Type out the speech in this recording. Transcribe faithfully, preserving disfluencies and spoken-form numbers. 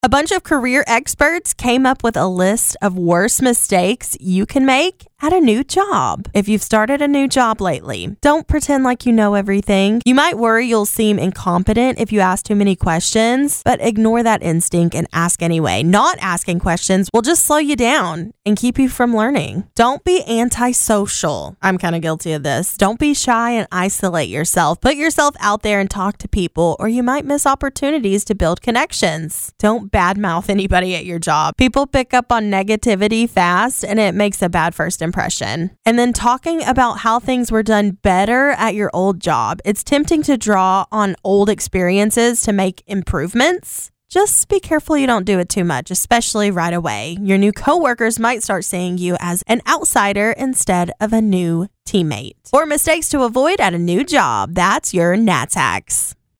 A bunch of career experts came up with a list of worst mistakes you can make at a new job. If you've started a new job lately, don't pretend like you know everything. You might worry you'll seem incompetent if you ask too many questions, but ignore that instinct and ask anyway. Not asking questions will just slow you down and keep you from learning. Don't be antisocial. I'm kind of guilty of this. Don't be shy and isolate yourself. Put yourself out there and talk to people, or you might miss opportunities to build connections. Don't badmouth anybody at your job. People pick up on negativity fast, and it makes a bad first impression. Impression. And then talking about how things were done better at your old job. It's tempting to draw on old experiences to make improvements. Just be careful you don't do it too much, especially right away. Your new coworkers might start seeing you as an outsider instead of a new teammate. Or mistakes to avoid at a new job. That's your Nats Hacks.